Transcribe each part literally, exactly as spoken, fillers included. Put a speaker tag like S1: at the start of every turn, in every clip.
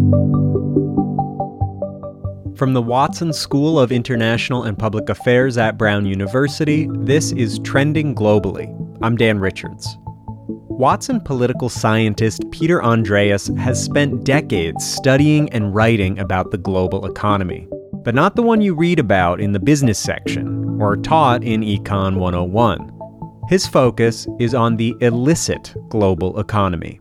S1: From the Watson School of International and Public Affairs at Brown University, this is Trending Globally. I'm Dan Richards. Watson political scientist Peter Andreas has spent decades studying and writing about the global economy, but not the one you read about in the business section or taught in Econ one oh one. His focus is on the illicit global economy.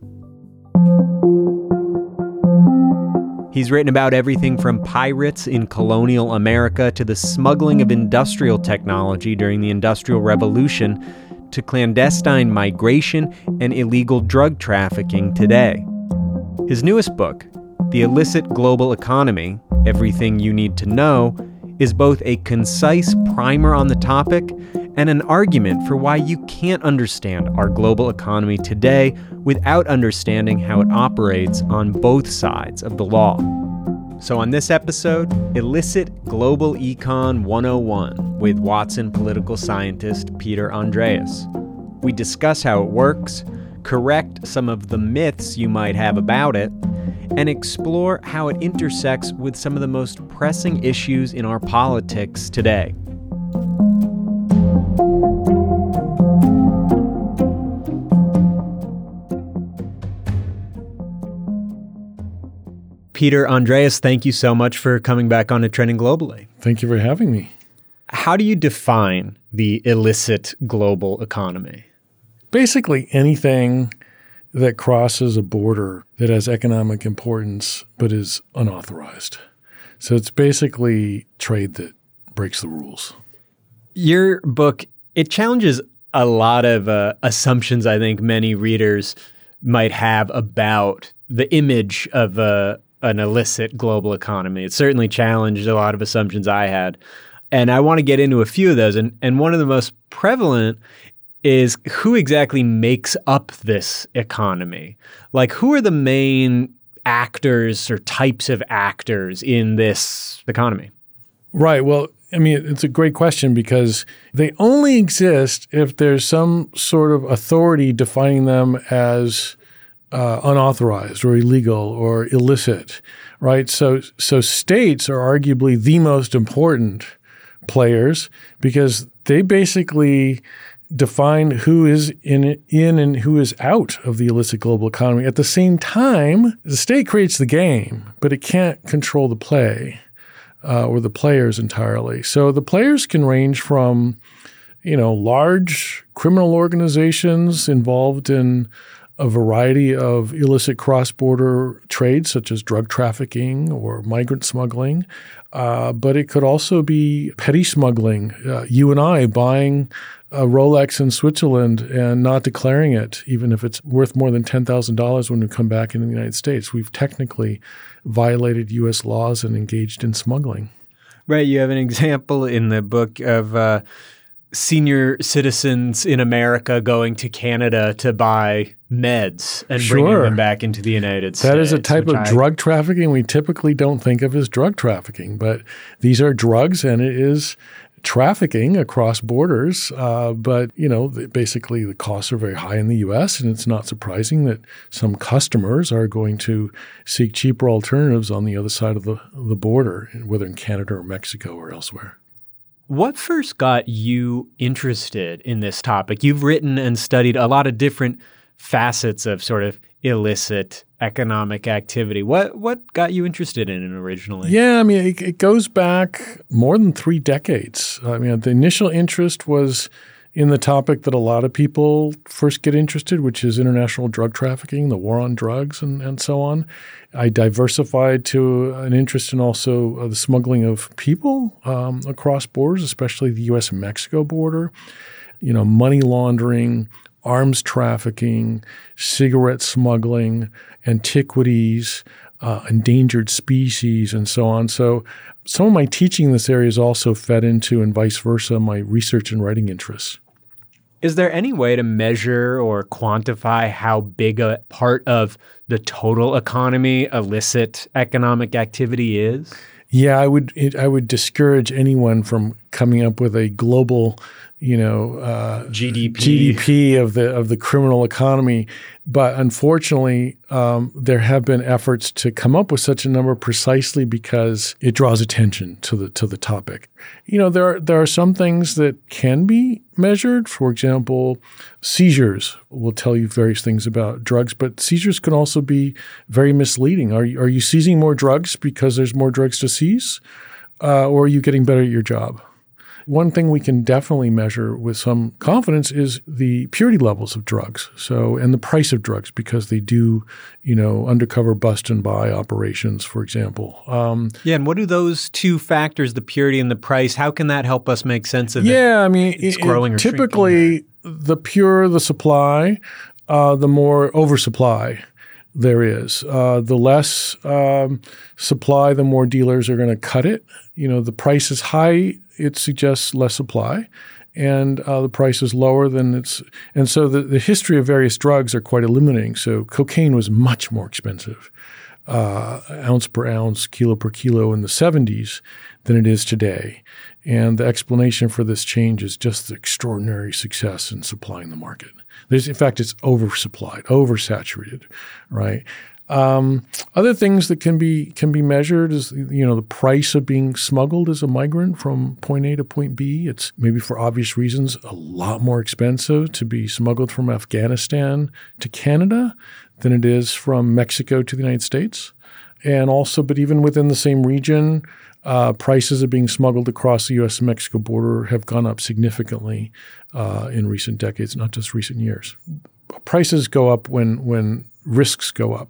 S1: He's written about everything from pirates in colonial America to the smuggling of industrial technology during the Industrial Revolution to clandestine migration and illegal drug trafficking today. His newest book, The Illicit Global Economy: Everything You Need to Know, is both a concise primer on the topic and an argument for why you can't understand our global economy today without understanding how it operates on both sides of the law. So on this episode, Illicit Global Econ one oh one with Watson political scientist Peter Andreas. We discuss how it works, correct some of the myths you might have about it, and explore how it intersects with some of the most pressing issues in our politics today. Peter Andreas, thank you so much for coming back on to Trending Globally.
S2: Thank you for having me.
S1: How do you define the illicit global economy?
S2: Basically anything that crosses a border that has economic importance but is unauthorized. So it's basically trade that breaks the rules.
S1: Your book, it challenges a lot of uh, assumptions I think many readers might have about the image of a an illicit global economy. It certainly challenged a lot of assumptions I had. And I want to get into a few of those. And, and one of the most prevalent is who exactly makes up this economy? Like, who are the main actors or types of actors in this economy?
S2: Right. Well, I mean, it's a great question because they only exist if there's some sort of authority defining them as Uh, unauthorized or illegal or illicit, right? So, so states are arguably the most important players because they basically define who is in, in and who is out of the illicit global economy. At the same time, the state creates the game, but it can't control the play uh, or the players entirely. So the players can range from, you know, large criminal organizations involved in a variety of illicit cross-border trades, such as drug trafficking or migrant smuggling. Uh, but it could also be petty smuggling. Uh, you and I buying a Rolex in Switzerland and not declaring it, even if it's worth more than ten thousand dollars when we come back into the United States. We've technically violated U S laws and engaged in smuggling.
S1: Right. You have an example in the book of uh, senior citizens in America going to Canada to buy meds and
S2: Sure.
S1: bringing them back into the United States.
S2: That is a type of
S1: I,
S2: drug trafficking we typically don't think of as drug trafficking, but these are drugs and it is trafficking across borders. Uh, but, you know, basically the costs are very high in the U S and it's not surprising that some customers are going to seek cheaper alternatives on the other side of the, the border, whether in Canada or Mexico or elsewhere.
S1: What first got you interested in this topic? You've written and studied a lot of different facets of sort of illicit economic activity. What what got you interested in it originally?
S2: Yeah, I mean, it, it goes back more than three decades. I mean, the initial interest was in the topic that a lot of people first get interested, which is international drug trafficking, the war on drugs, and, and so on. I diversified to an interest in also uh, the smuggling of people um, across borders, especially the U S and Mexico border, you know, money laundering, arms trafficking, cigarette smuggling, antiquities, uh, endangered species, and so on. So some of my teaching in this area is also fed into, and vice versa, my research and writing interests.
S1: Is there any way to measure or quantify how big a part of the total economy illicit economic activity is?
S2: Yeah, I would it, I would discourage anyone from coming up with a global, you know, uh,
S1: G D P.
S2: G D P of the of the criminal economy. But unfortunately, um, there have been efforts to come up with such a number precisely because it draws attention to the to the topic. You know, there are, there are some things that can be measured. For example, seizures will tell you various things about drugs, but seizures can also be very misleading. Are you, are you seizing more drugs because there's more drugs to seize, uh, or are you getting better at your job? One thing we can definitely measure with some confidence is the purity levels of drugs. So, and the price of drugs, because they do, you know, undercover bust and buy operations, for example. Um,
S1: yeah, and what do those two factors, the purity and the price, how can that help us make sense of
S2: yeah,
S1: it?
S2: Yeah, I mean,
S1: it's
S2: it,
S1: growing
S2: it,
S1: or
S2: typically,
S1: shrinking?
S2: The purer the supply, uh, the more oversupply there is. Uh, the less um, supply, the more dealers are going to cut it. You know, the price is high, it suggests less supply, and uh, the price is lower than it's – and so the, the history of various drugs are quite illuminating. So cocaine was much more expensive, uh, ounce per ounce, kilo per kilo in the seventies than it is today. And the explanation for this change is just the extraordinary success in supplying the market. There's, in fact, it's oversupplied, oversaturated, right? Um, other things that can be can be measured is, you know, the price of being smuggled as a migrant from point A to point B. It's maybe for obvious reasons a lot more expensive to be smuggled from Afghanistan to Canada than it is from Mexico to the United States. And also, but even within the same region, uh, prices of being smuggled across the U S and Mexico border have gone up significantly uh, in recent decades, not just recent years. Prices go up when when risks go up.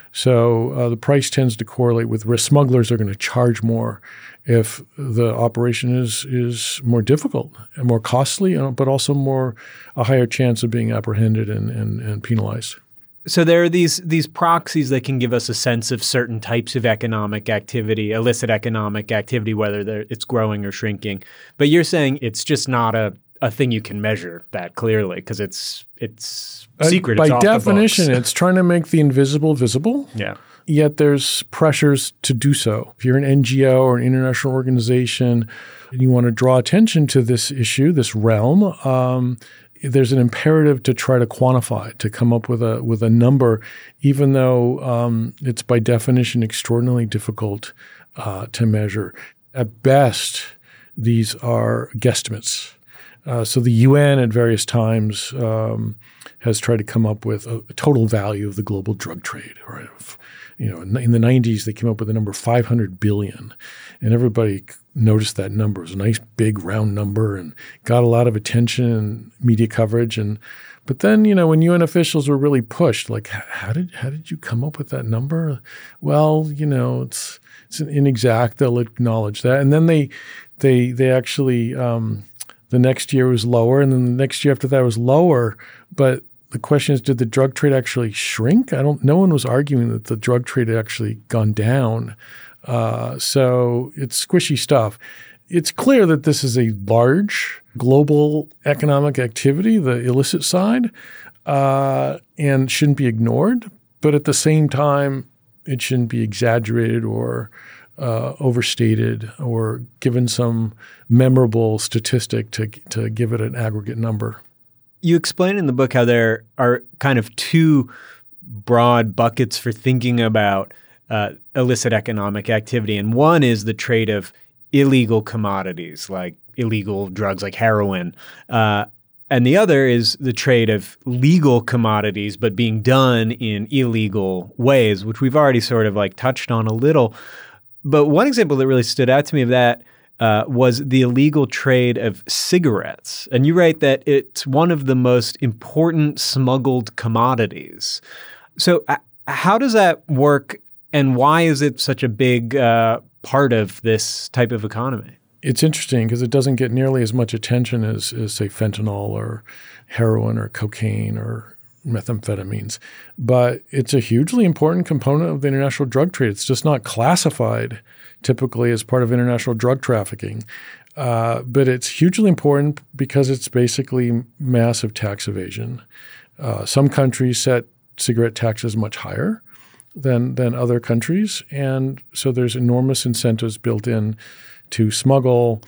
S2: So uh, the price tends to correlate with risk. Smugglers are going to charge more if the operation is is more difficult and more costly, uh, but also more a higher chance of being apprehended and, and, and penalized.
S1: So there are these these proxies that can give us a sense of certain types of economic activity, illicit economic activity, whether it's growing or shrinking. But you're saying it's just not a, a thing you can measure that clearly because it's it's secret.
S2: Uh,
S1: it's
S2: by
S1: off
S2: definition,
S1: the books.
S2: It's trying to make the invisible visible.
S1: Yeah.
S2: Yet there's pressures to do so. If you're an N G O or an international organization and you want to draw attention to this issue, this realm, um, there's an imperative to try to quantify it, to come up with a with a number, even though um, it's by definition extraordinarily difficult uh, to measure. At best, these are guesstimates. Uh, so the U N at various times um, has tried to come up with a, a total value of the global drug trade. Right? You know, in the nineties, they came up with the number five hundred billion, and everybody noticed that number. It was a nice big round number and got a lot of attention and media coverage. And but then, you know, when U N officials were really pushed, like, how did how did you come up with that number? Well, you know, it's it's inexact. They'll acknowledge that, and then they they they actually um, the next year was lower, and then the next year after that was lower, but the question is, did the drug trade actually shrink? I don't. No one was arguing that the drug trade had actually gone down. Uh, so it's squishy stuff. It's clear that this is a large global economic activity, the illicit side, uh, and shouldn't be ignored. But at the same time, it shouldn't be exaggerated or uh, overstated or given some memorable statistic to to give it an aggregate number.
S1: You explain in the book how there are kind of two broad buckets for thinking about uh, illicit economic activity. And one is the trade of illegal commodities, like illegal drugs like heroin. Uh, and the other is the trade of legal commodities, but being done in illegal ways, which we've already sort of like touched on a little. But one example that really stood out to me of that Uh, was the illegal trade of cigarettes. And you write that it's one of the most important smuggled commodities. So uh, how does that work, and why is it such a big uh, part of this type of economy?
S2: It's interesting because it doesn't get nearly as much attention as, as, say, fentanyl or heroin or cocaine or methamphetamines. But it's a hugely important component of the international drug trade. It's just not classified typically as part of international drug trafficking. Uh, but it's hugely important because it's basically massive tax evasion. Uh, some countries set cigarette taxes much higher than than other countries. And so there's enormous incentives built in to smuggle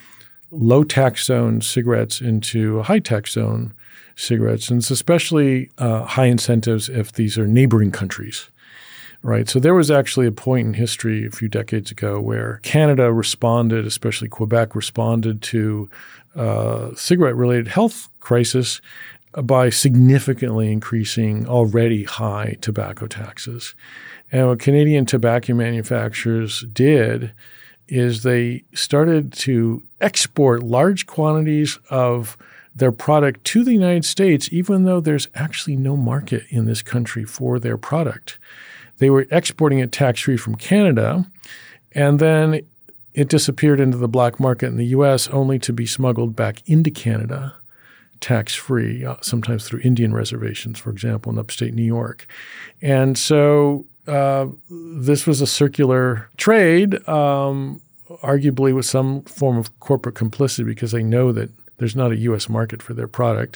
S2: low tax zone cigarettes into high tax zone cigarettes. And it's especially uh, high incentives if these are neighboring countries, right? So there was actually a point in history a few decades ago where Canada responded, especially Quebec, responded to uh, cigarette-related health crisis by significantly increasing already high tobacco taxes. And what Canadian tobacco manufacturers did is they started to export large quantities of their product to the United States, even though there's actually no market in this country for their product. They were exporting it tax-free from Canada, and then it disappeared into the black market in the U S only to be smuggled back into Canada tax-free, uh, sometimes through Indian reservations, for example, in upstate New York. And so uh, this was a circular trade, um, arguably with some form of corporate complicity because they know that there's not a U S market for their product.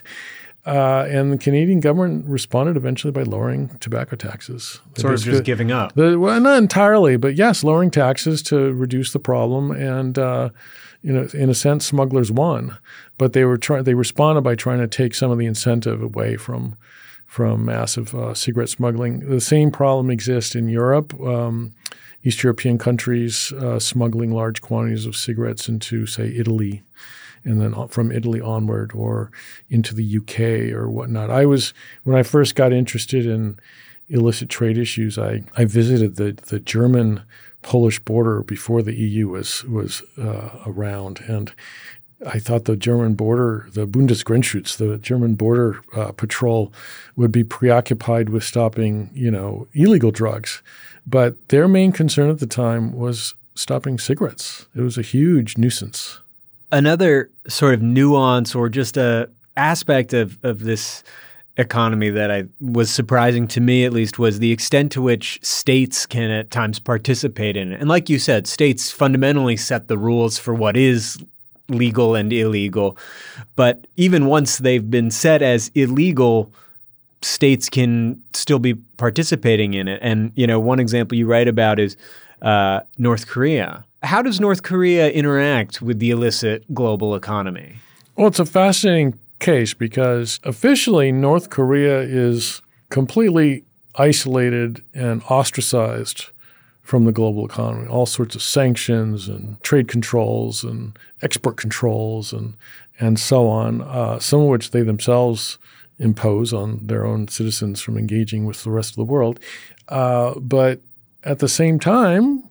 S2: Uh, and the Canadian government responded eventually by lowering tobacco taxes.
S1: Sort of just giving up.
S2: The, well, not entirely, but yes, lowering taxes to reduce the problem. And, uh, you know, in a sense, smugglers won. But they were trying. They responded by trying to take some of the incentive away from from massive uh, cigarette smuggling. The same problem exists in Europe. Um, East European countries uh, smuggling large quantities of cigarettes into, say, Italy, and then from Italy onward or into the U K or whatnot. I was, when I first got interested in illicit trade issues, I, I visited the, the German-Polish border before the E U was, was uh, around. And I thought the German border, the Bundesgrenzschutz, the German border uh, patrol would be preoccupied with stopping, you know, illegal drugs. But their main concern at the time was stopping cigarettes. It was a huge nuisance.
S1: Another sort of nuance or just a aspect of, of this economy that I was surprising to me, at least, was the extent to which states can at times participate in it. And like you said, states fundamentally set the rules for what is legal and illegal. But even once they've been set as illegal, states can still be participating in it. And, you know, one example you write about is uh, North Korea. How does North Korea interact with the illicit global economy?
S2: Well, it's a fascinating case because officially North Korea is completely isolated and ostracized from the global economy. All sorts of sanctions and trade controls and export controls and and so on, uh, some of which they themselves impose on their own citizens from engaging with the rest of the world. Uh, but at the same time,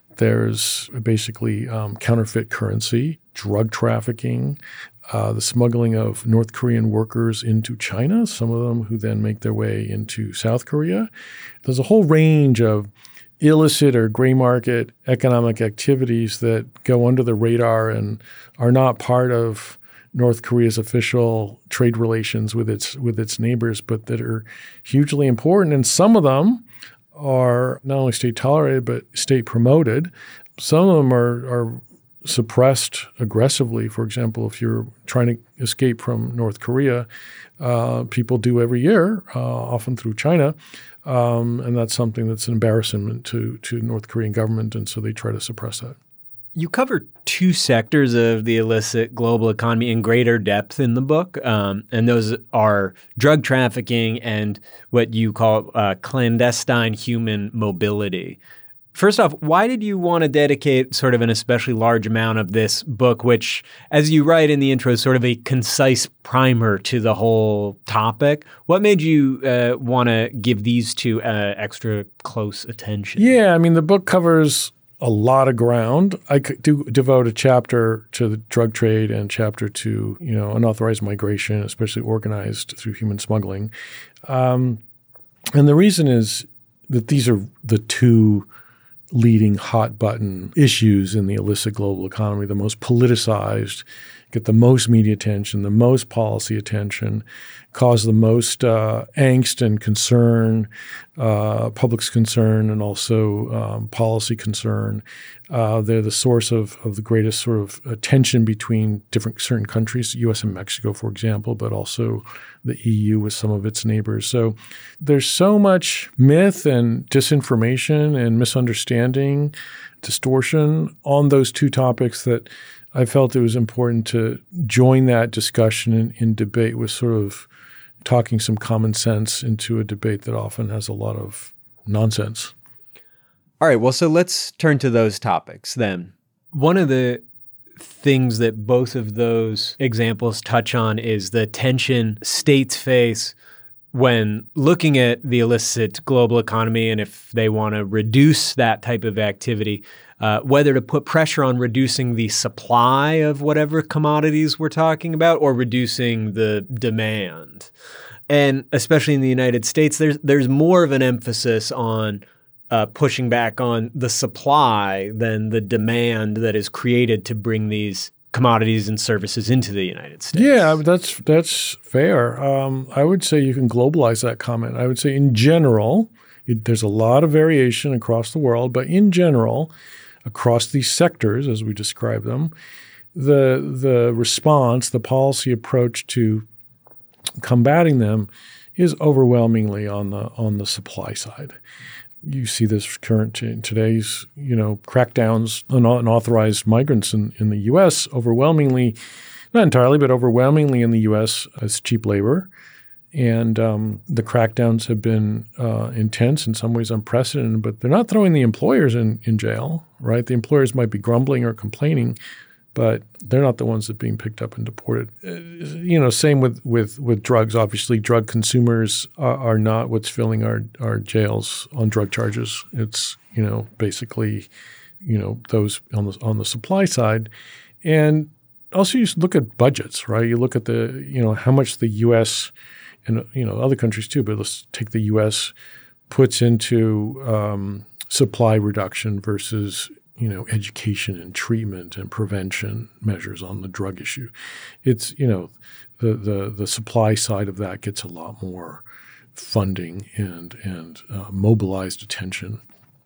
S2: there's basically um, counterfeit currency, drug trafficking, uh, the smuggling of North Korean workers into China, some of them who then make their way into South Korea. There's a whole range of illicit or gray market economic activities that go under the radar and are not part of North Korea's official trade relations with its with its neighbors, but that are hugely important. And some of them are not only state tolerated, but state promoted. Some of them are, are suppressed aggressively. For example, if you're trying to escape from North Korea, uh, people do every year, uh, often through China. Um, and that's something that's an embarrassment to, to North Korean government. And so they try to suppress that.
S1: You cover two sectors of the illicit global economy in greater depth in the book, um, and those are drug trafficking and what you call uh, clandestine human mobility. First off, why did you want to dedicate sort of an especially large amount of this book, which, as you write in the intro, is sort of a concise primer to the whole topic? What made you uh, want to give these two uh, extra close attention?
S2: Yeah, I mean, the book covers a lot of ground. I could do devote a chapter to the drug trade and chapter to, you know, unauthorized migration, especially organized through human smuggling. Um, and the reason is that these are the two leading hot button issues in the illicit global economy, the most politicized, get the most media attention, the most policy attention, cause the most uh, angst and concern, uh, public's concern, and also um, policy concern. Uh, they're the source of, of the greatest sort of uh, tension between different certain countries, U S and Mexico, for example, but also the E U with some of its neighbors. So there's so much myth and disinformation and misunderstanding, distortion on those two topics that I felt it was important to join that discussion in, in debate with sort of talking some common sense into a debate that often has a lot of nonsense.
S1: All right, well, so let's turn to those topics then. One of the things that both of those examples touch on is the tension states face when looking at the illicit global economy and if they want to reduce that type of activity, uh, whether to put pressure on reducing the supply of whatever commodities we're talking about or reducing the demand. And especially in the United States, there's there's more of an emphasis on uh, pushing back on the supply than the demand that is created to bring these commodities and services into the United States.
S2: Yeah, that's that's fair. Um, I would say you can globalize that comment. I would say in general, it, there's a lot of variation across the world, but in general, across these sectors, as we describe them, the the response, the policy approach to combating them is overwhelmingly on the on the supply side. You see this current in today's, you know, crackdowns on unauthorized migrants in, in the U S overwhelmingly, not entirely, but overwhelmingly in the U S as cheap labor. And um, the crackdowns have been uh, intense, in some ways unprecedented, but they're not throwing the employers in, in jail, right? The employers might be grumbling or complaining, but they're not the ones that are being picked up and deported. Uh, you know, same with, with, with drugs. Obviously, drug consumers are, are not what's filling our, our jails on drug charges. It's, you know, basically, you know, those on the on the supply side. And also you look at budgets, right? You look at the, you know, how much the U S and, you know, other countries too, but let's take the U S puts into um, supply reduction versus you know, education and treatment and prevention measures on the drug issue. It's, you know, the the the supply side of that gets a lot more funding and and uh, mobilized attention.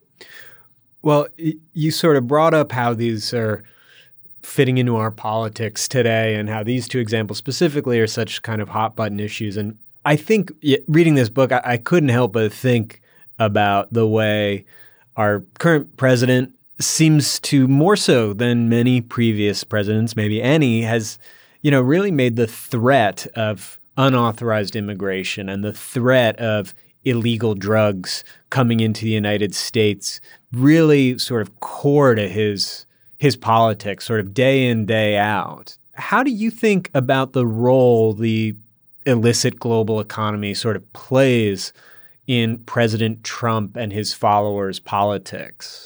S1: Well, you sort of brought up how these are fitting into our politics today and how these two examples specifically are such kind of hot button issues. And I think reading this book, I, I couldn't help but think about the way our current president seems to, more so than many previous presidents, maybe any, has, you know, really made the threat of unauthorized immigration and the threat of illegal drugs coming into the United States really sort of core to his his politics, sort of day in, day out. How do you think about the role the illicit global economy sort of plays in President Trump and his followers' politics?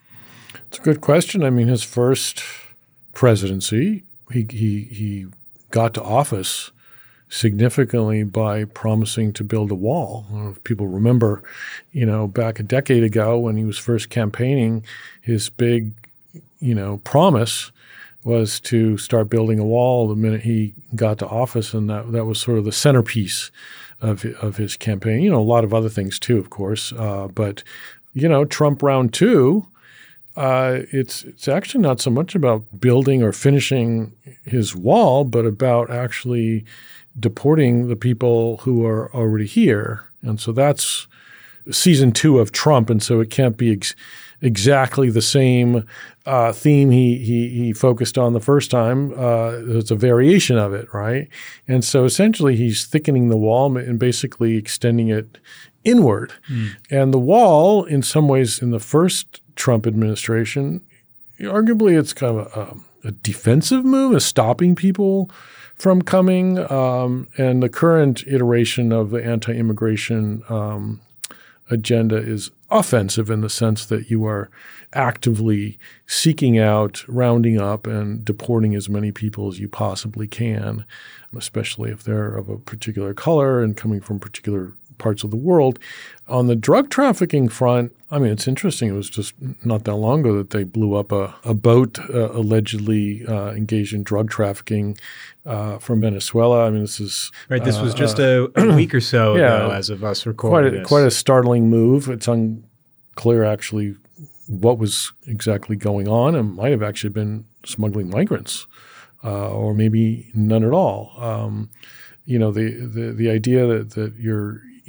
S2: It's a good question. I mean, his first presidency, he he he got to office significantly by promising to build a wall. I don't know if people remember, you know, back a decade ago when he was first campaigning, his big, you know, promise was to start building a wall the minute he got to office, and that that was sort of the centerpiece of of his campaign. You know, a lot of other things too, of course, uh, but you know, Trump round two. Uh, it's it's actually not so much about building or finishing his wall, but about actually deporting the people who are already here. And so that's season two of Trump, and so it can't be ex- exactly the same uh, theme he, he he focused on the first time. Uh, it's a variation of it, right? And so essentially he's thickening the wall and basically extending it inward. Mm. And the wall, in some ways, in the first Trump administration, arguably it's kind of a, a defensive move, a stopping people from coming. Um, and the current iteration of the anti-immigration um, agenda is offensive in the sense that you are actively seeking out, rounding up, and deporting as many people as you possibly can, especially if they're of a particular color and coming from particular parts of the world. On the drug trafficking front, I mean, it's interesting. It was just not that long ago that they blew up a, a boat uh, allegedly uh, engaged in drug trafficking uh, from Venezuela. I mean, this is
S1: right. This
S2: uh,
S1: was just
S2: uh,
S1: a, a week or so
S2: yeah,
S1: ago, as of us recording
S2: quite a,
S1: this.
S2: Quite a startling move. It's unclear actually what was exactly going on. It might have actually been smuggling migrants, uh, or maybe none at all. Um, you know, the the the idea that that you're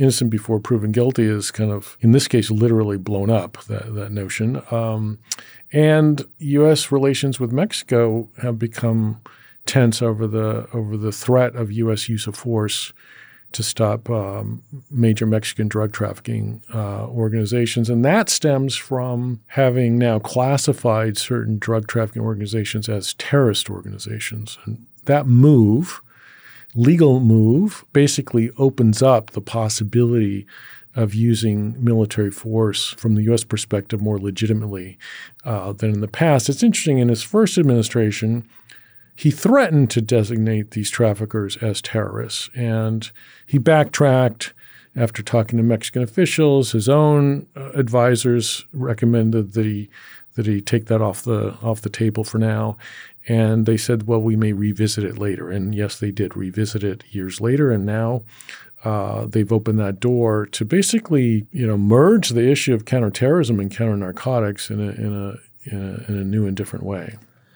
S2: innocent before proven guilty is kind of, in this case, literally blown up, that, that notion. Um, and U S relations with Mexico have become tense over the over the threat of U S use of force to stop um, major Mexican drug trafficking uh, organizations. And that stems from having now classified certain drug trafficking organizations as terrorist organizations. And that move, legal move, basically opens up the possibility of using military force from the U S perspective more legitimately uh, than in the past. It's interesting, in his first administration, he threatened to designate these traffickers as terrorists, and he backtracked after talking to Mexican officials. His own uh, advisors recommended that he that he take that off the off the table for now, and they said, "Well, we may revisit it later." And yes, they did revisit it years later, and now uh, they've opened that door to basically, you know, merge the issue of counterterrorism and counter-narcotics in a in a in a, in a new and different way.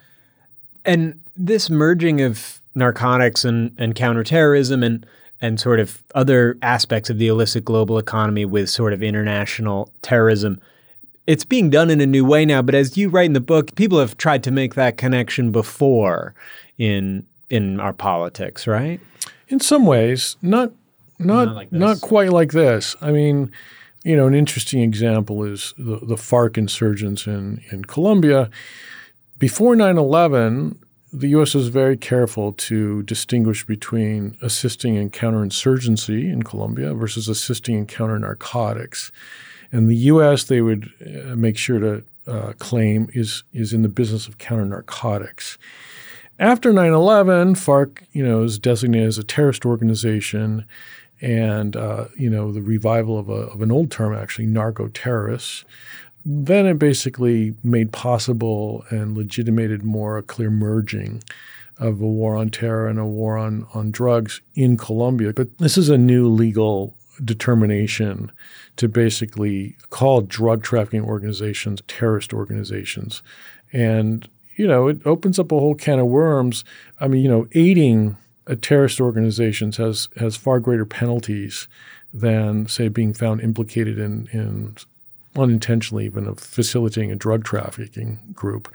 S1: And this merging of narcotics and, and counterterrorism and and sort of other aspects of the illicit global economy with sort of international terrorism, it's being done in a new way now. But as you write in the book, people have tried to make that connection before in in our politics, right?
S2: In some ways, not not not, like not quite like this. I mean, you know, an interesting example is the, the FARC insurgents in, in Colombia. Before nine eleven, the U S was very careful to distinguish between assisting in counterinsurgency in Colombia versus assisting in counter-narcotics. And the U S, they would uh, make sure to uh, claim, is is in the business of counter-narcotics. After nine eleven, FARC, you know, is designated as a terrorist organization, and uh, you know, the revival of, a, of an old term, actually, narco-terrorists. Then it basically made possible and legitimated more a clear merging of a war on terror and a war on, on drugs in Colombia. But this is a new legal determination to basically call drug trafficking organizations terrorist organizations. And, you know, it opens up a whole can of worms. I mean, you know, aiding a terrorist organization has, has far greater penalties than, say, being found implicated in, in unintentionally even of facilitating a drug trafficking group.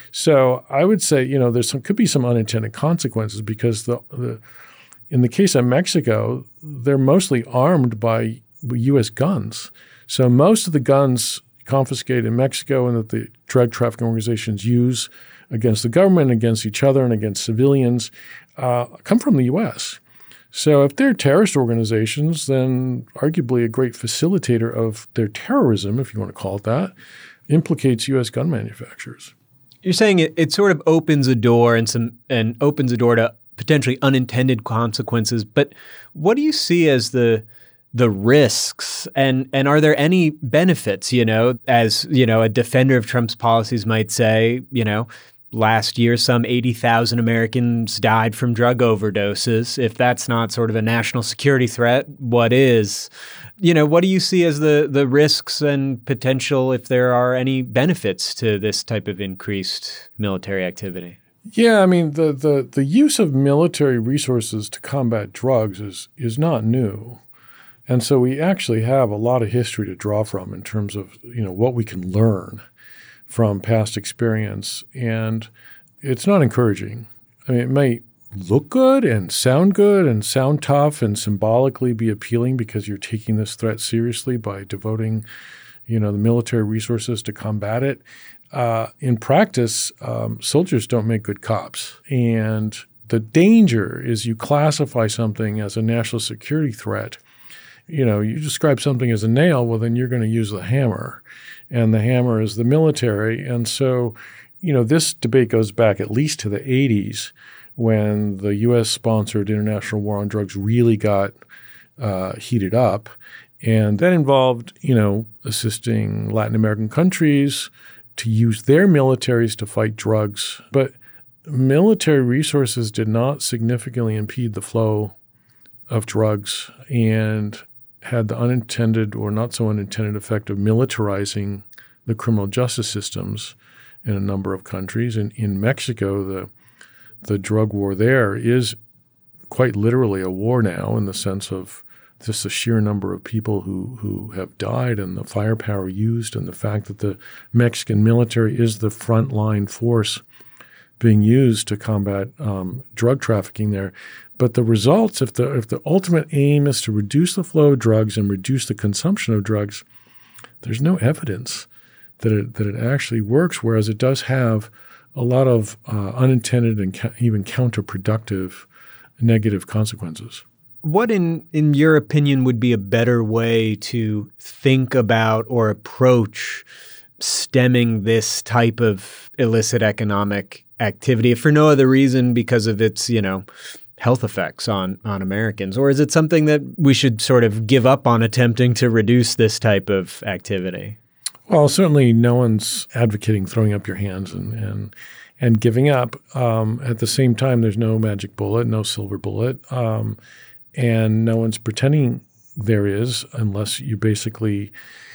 S2: So I would say, you know, there's some could be some unintended consequences because the, the in the case of Mexico, they're mostly armed by U S guns. So most of the guns confiscated in Mexico and that the drug trafficking organizations use against the government, against each other, and against civilians uh, come from the U S. So if they're terrorist organizations, then arguably a great facilitator of their terrorism, if you want to call it that, implicates U S gun manufacturers.
S1: You're saying it, it sort of opens a door and some and opens a door to potentially unintended consequences. But what do you see as the the risks, and and are there any benefits? You know, as you know, a defender of Trump's policies might say, you know, last year, some eighty thousand Americans died from drug overdoses. If that's not sort of a national security threat, what is? You know, what do you see as the the risks and potential, if there are any benefits to this type of increased military activity?
S2: Yeah, I mean, the the the use of military resources to combat drugs is is not new. And so we actually have a lot of history to draw from in terms of, you know, what we can learn from past experience. And it's not encouraging. I mean, it may look good and sound good and sound tough and symbolically be appealing because you're taking this threat seriously by devoting, you know, the military resources to combat it. Uh, in practice, um, soldiers don't make good cops. And the danger is you classify something as a national security threat. You know, you describe something as a nail, well, then you're going to use the hammer. And the hammer is the military. And so, you know, this debate goes back at least to the eighties when the U S-sponsored international war on drugs really got uh, heated up. And that involved, you know, assisting Latin American countries to use their militaries to fight drugs. But military resources did not significantly impede the flow of drugs and had the unintended or not so unintended effect of militarizing the criminal justice systems in a number of countries. And in Mexico, the the drug war there is quite literally a war now in the sense of just the sheer number of people who, who have died and the firepower used and the fact that the Mexican military is the frontline force being used to combat um, drug trafficking there. But the results, if the if the ultimate aim is to reduce the flow of drugs and reduce the consumption of drugs, there's no evidence that it that it actually works, whereas it does have a lot of uh, unintended and ca- even counterproductive negative consequences.
S1: What, in, in your opinion, would be a better way to think about or approach stemming this type of illicit economic activity, if for no other reason because of its, you know, health effects on, on Americans? Or is it something that we should sort of give up on attempting to reduce this type of activity?
S2: Well, certainly no one's advocating throwing up your hands and and, and giving up. Um, at the same time, there's no magic bullet, no silver bullet. Um, And no one's pretending there is, unless you basically,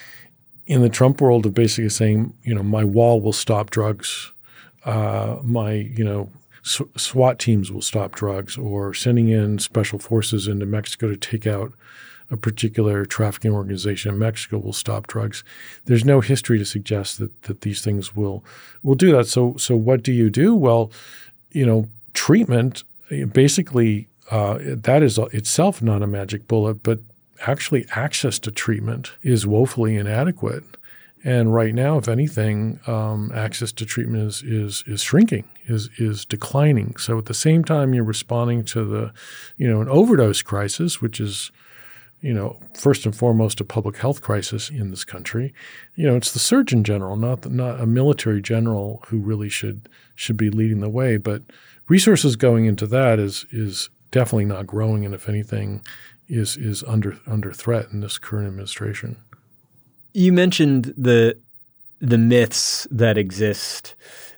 S2: in the Trump world of basically saying, you know, my wall will stop drugs, uh, my, you know, S- SWAT teams will stop drugs, or sending in special forces into Mexico to take out a particular trafficking organization in Mexico will stop drugs. There's no history to suggest that that these things will will do that. So so what do you do? Well, you know, treatment basically. Uh, that is itself not a magic bullet, but actually access to treatment is woefully inadequate. And right now, if anything, um, access to treatment is is is shrinking, is is declining. So at the same time, you're responding to the, you know, an overdose crisis, which is, you know, first and foremost a public health crisis in this country. You know, it's the Surgeon General, not the, not a military general, who really should should be leading the way. But resources going into that is is definitely not growing, and if anything, is is under under threat in this current administration.
S1: You mentioned the the myths that exist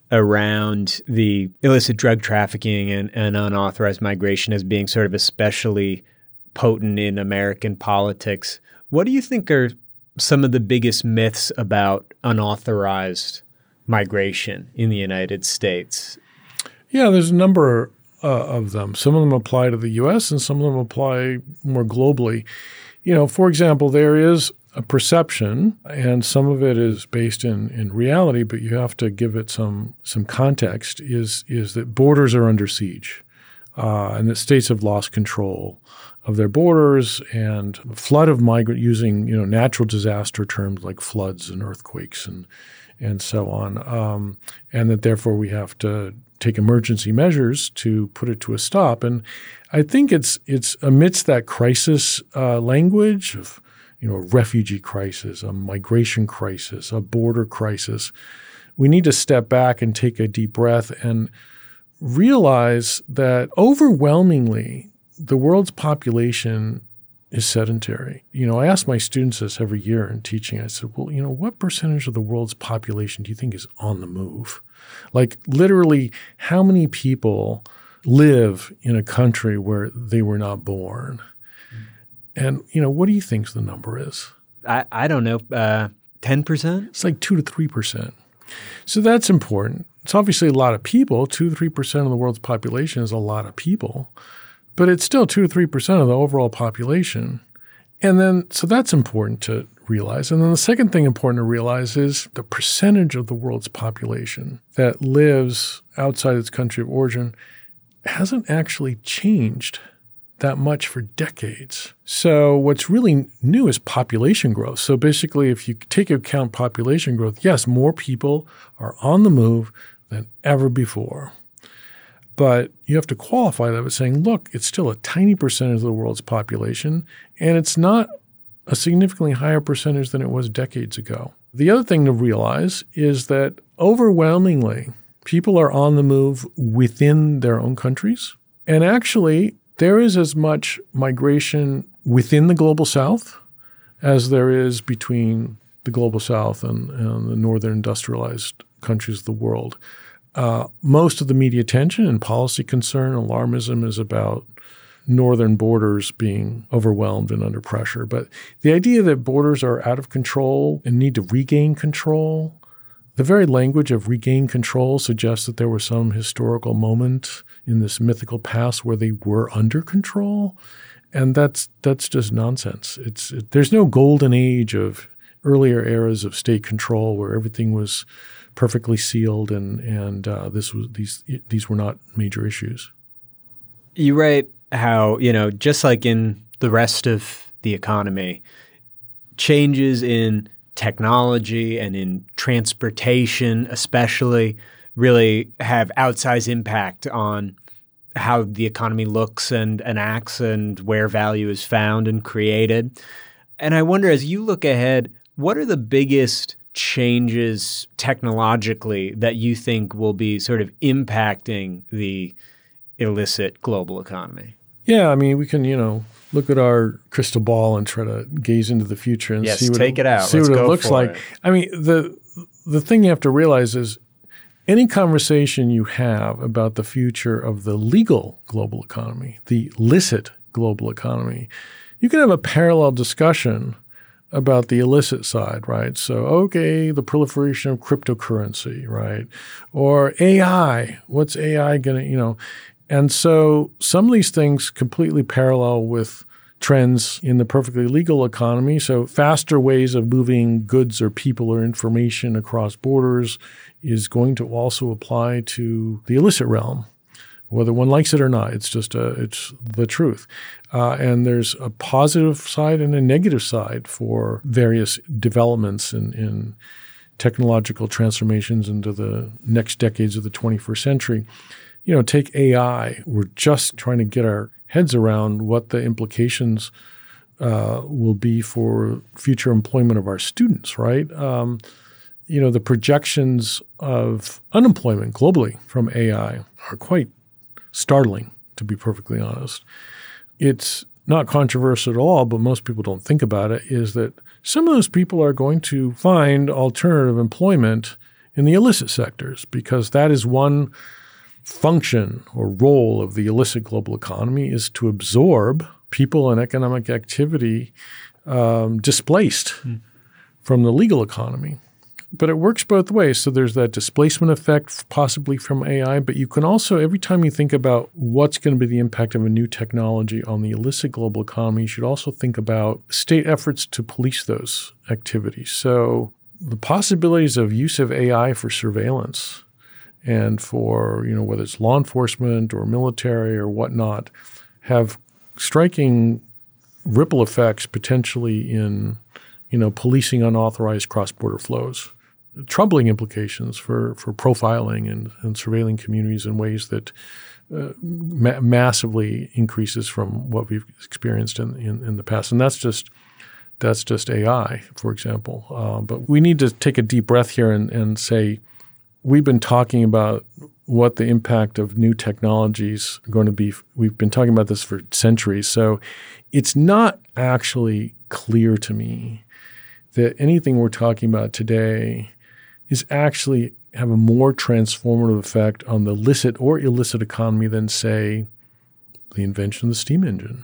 S1: around the illicit drug trafficking and, and unauthorized migration as being sort of especially potent in American politics. What do you think are some of the biggest myths about unauthorized migration in the United States?
S2: Yeah, there's a number Uh, of them. Some of them apply to the U S and some of them apply more globally. You know, for example, there is a perception, and some of it is based in, in reality, but you have to give it some some context, is, is that borders are under siege uh, and that states have lost control of their borders, and a flood of migrant, using, you know, natural disaster terms like floods and earthquakes and, and so on, um, and that therefore we have to take emergency measures to put it to a stop. And I think it's it's amidst that crisis uh, language of, you know, a refugee crisis, a migration crisis, a border crisis, we need to step back and take a deep breath and realize that overwhelmingly the world's population is sedentary. You know, I ask my students this every year in teaching. I said, well, you know, what percentage of the world's population do you think is on the move? Like, literally, how many people live in a country where they were not born? And, you know, what do you think the number is?
S1: I, I don't know, uh, ten percent?
S2: It's like two to three percent. So that's important. It's obviously a lot of people. two to three percent of the world's population is a lot of people. But it's still two to three percent of the overall population. And then, so that's important to realize. And then the second thing important to realize is the percentage of the world's population that lives outside its country of origin hasn't actually changed that much for decades. So what's really new is population growth. So basically, if you take into account population growth, yes, more people are on the move than ever before. But you have to qualify that by saying, look, it's still a tiny percentage of the world's population, and it's not a significantly higher percentage than it was decades ago. The other thing to realize is that overwhelmingly, people are on the move within their own countries. And actually, there is as much migration within the global south as there is between the global south and, and the northern industrialized countries of the world. Uh, most of the media attention and policy concern, alarmism, is about northern borders being overwhelmed and under pressure. But the idea that borders are out of control and need to regain control, the very language of regain control suggests that there was some historical moment in this mythical past where they were under control. And that's that's just nonsense. It's it, there's no golden age of earlier eras of state control where everything was perfectly sealed and and uh, this was these these were not major issues.
S1: You write how, you know, just like in the rest of the economy, changes in technology and in transportation especially really have outsized impact on how the economy looks and, and acts and where value is found and created. And I wonder, as you look ahead, what are the biggest changes technologically that you think will be sort of impacting the illicit global economy?
S2: Yeah, I mean, we can, you know, look at our crystal ball and try to gaze into the future and
S1: yes,
S2: see what
S1: take
S2: it,
S1: it out.
S2: see
S1: Let's
S2: what it
S1: go
S2: looks
S1: for
S2: like.
S1: it.
S2: I mean, the the thing you have to realize is any conversation you have about the future of the legal global economy, the licit global economy, you can have a parallel discussion about the illicit side, right? So, okay, the proliferation of cryptocurrency, right? Or A I, what's A I going to, you know? And so some of these things completely parallel with trends in the perfectly legal economy. So faster ways of moving goods or people or information across borders is going to also apply to the illicit realm, whether one likes it or not. It's just a, it's the truth. Uh, and there's a positive side and a negative side for various developments in, in technological transformations into the next decades of the twenty-first century. You know, take A I. We're just trying to get our heads around what the implications uh, will be for future employment of our students, right? Um, you know, the projections of unemployment globally from A I are quite startling, to be perfectly honest. It's not controversial at all, but most people don't think about it, is that some of those people are going to find alternative employment in the illicit sectors because that is one function or role of the illicit global economy is to absorb people and economic activity um, displaced mm. from the legal economy. But it works both ways. So there's that displacement effect possibly from A I, but you can also, every time you think about what's going to be the impact of a new technology on the illicit global economy, you should also think about state efforts to police those activities. So the possibilities of use of A I for surveillance and for, you know, whether it's law enforcement or military or whatnot, have striking ripple effects potentially in, you know, policing unauthorized cross-border flows. Troubling implications for, for profiling and, and surveilling communities in ways that uh, ma- massively increases from what we've experienced in, in, in the past. And that's just that's just A I, for example. Uh, but we need to take a deep breath here and, and say, we've been talking about what the impact of new technologies are going to be. We've been talking about this for centuries. So it's not actually clear to me that anything we're talking about today is actually have a more transformative effect on the licit or illicit economy than, say, the invention of the steam engine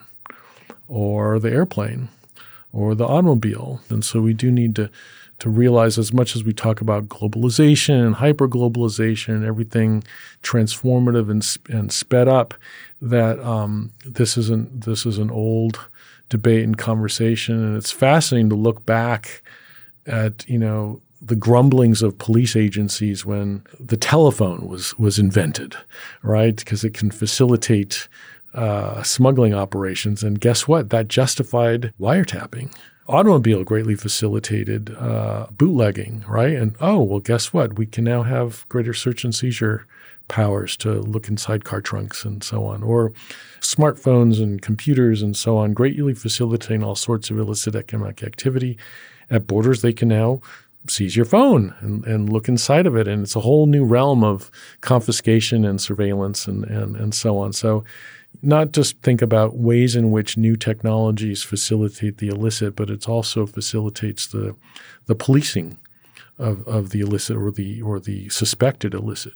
S2: or the airplane or the automobile. And so we do need to to realize, as much as we talk about globalization and hyperglobalization and everything transformative and, and sped up, that um, this isn't this is an old debate and conversation. And it's fascinating to look back at, you know, the grumblings of police agencies when the telephone was was invented, right? Because it can facilitate uh, smuggling operations. And guess what? That justified wiretapping. Automobile greatly facilitated uh, bootlegging, right? And oh, well, guess what? We can now have greater search and seizure powers to look inside car trunks and so on. Or smartphones and computers and so on, greatly facilitating all sorts of illicit economic activity. At borders, they can now seize your phone and, and look inside of it. And it's a whole new realm of confiscation and surveillance and, and, and so on. So not just think about ways in which new technologies facilitate the illicit, but it also facilitates the the policing of, of the illicit or the or the suspected illicit.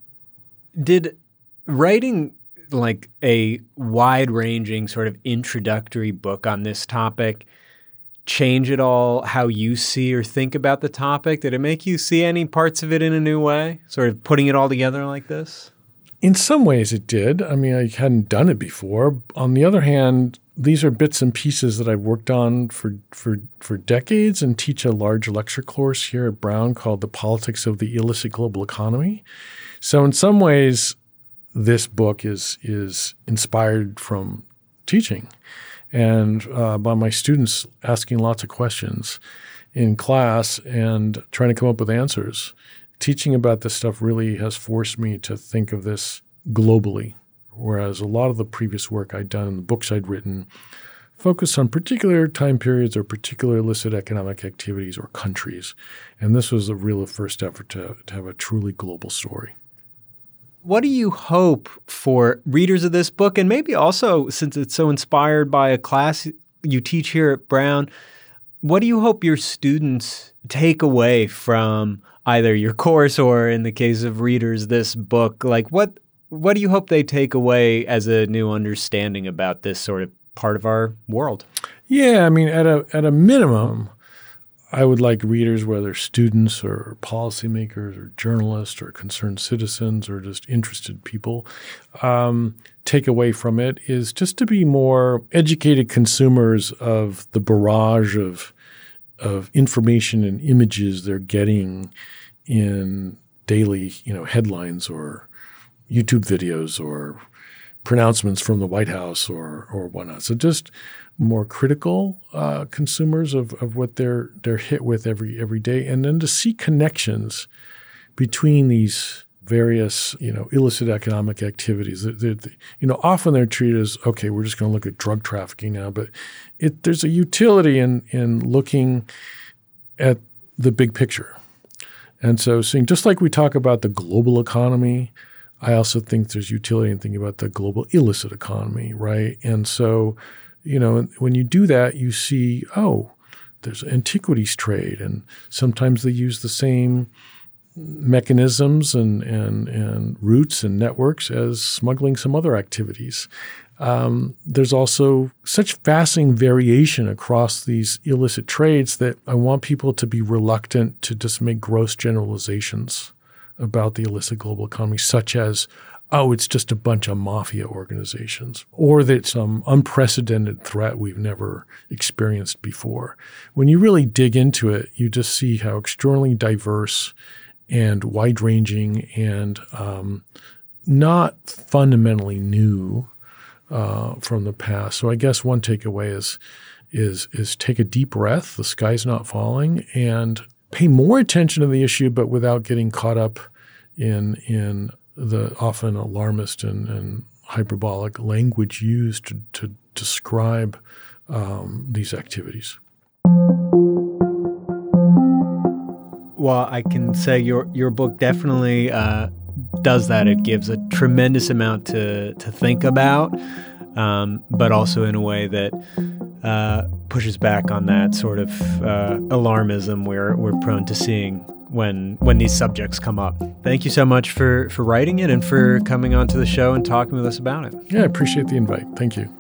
S1: Did writing like a wide-ranging sort of introductory book on this topic change at all how you see or think about the topic? Did it make you see any parts of it in a new way, sort of putting it all together like this?
S2: In some ways it did. I mean, I hadn't done it before. On the other hand, these are bits and pieces that I've worked on for, for, for decades and teach a large lecture course here at Brown called The Politics of the Illicit Global Economy. So in some ways, this book is, is inspired from teaching and uh, by my students asking lots of questions in class and trying to come up with answers. Teaching about this stuff really has forced me to think of this globally, whereas a lot of the previous work I'd done and the books I'd written focused on particular time periods or particular illicit economic activities or countries. And this was a real first effort to, to have a truly global story.
S1: What do you hope for readers of this book, and maybe also, since it's so inspired by a class you teach here at Brown, what do you hope your students take away from either your course or, in the case of readers, this book? Like, what what do you hope they take away as a new understanding about this sort of part of our world?
S2: Yeah, I mean, at a at a minimum, I would like readers, whether students or policymakers or journalists or concerned citizens or just interested people, um, take away from it is just to be more educated consumers of the barrage of of information and images they're getting in daily, you know, headlines or YouTube videos or pronouncements from the White House or or whatnot. So just more critical uh, consumers of, of what they're they're hit with every every day, and then to see connections between these various, you know, illicit economic activities. They're, they're, you know, often they're treated as, okay, we're just going to look at drug trafficking now, but it, there's a utility in in looking at the big picture. And so seeing, just like we talk about the global economy, I also think there's utility in thinking about the global illicit economy, right? And so, you know, when you do that, you see, oh, there's antiquities trade, and sometimes they use the same mechanisms and and and routes and networks as smuggling some other activities. Um, there's also such fascinating variation across these illicit trades that I want people to be reluctant to just make gross generalizations about the illicit global economy, such as, oh, it's just a bunch of mafia organizations, or that it's some unprecedented threat we've never experienced before. When you really dig into it, you just see how extraordinarily diverse and wide-ranging and um, not fundamentally new uh, from the past. So I guess one takeaway is, is, is take a deep breath, the sky's not falling, and pay more attention to the issue, but without getting caught up in in the often alarmist and, and hyperbolic language used to, to describe um, these activities.
S1: Well, I can say your your book definitely uh, does that. It gives a tremendous amount to to think about, um, but also in a way that uh, pushes back on that sort of uh, alarmism we're we're prone to seeing when when these subjects come up. Thank you so much for for writing it and for coming onto the show and talking with us about it.
S2: Yeah, I appreciate the invite. Thank you.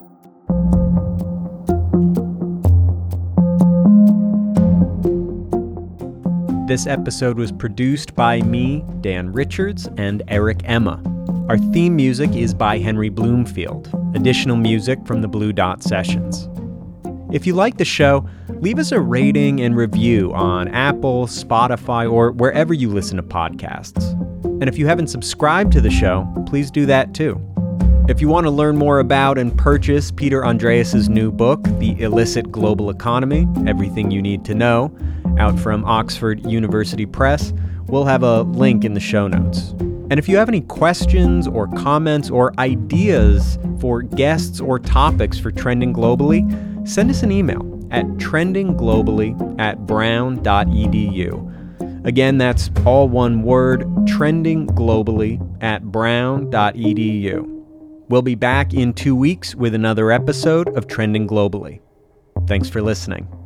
S1: This episode was produced by me, Dan Richards, and Eric Emma. Our theme music is by Henry Bloomfield. Additional music from the Blue Dot Sessions. If you like the show, leave us a rating and review on Apple, Spotify, or wherever you listen to podcasts. And if you haven't subscribed to the show, please do that too. If you want to learn more about and purchase Peter Andreas' new book, The Illicit Global Economy, Everything You Need to Know, out from Oxford University Press, we'll have a link in the show notes. And if you have any questions or comments or ideas for guests or topics for Trending Globally, send us an email at trendingglobally at brown dot e d u. Again, that's all one word, trendingglobally at brown dot e d u. We'll be back in two weeks with another episode of Trending Globally. Thanks for listening.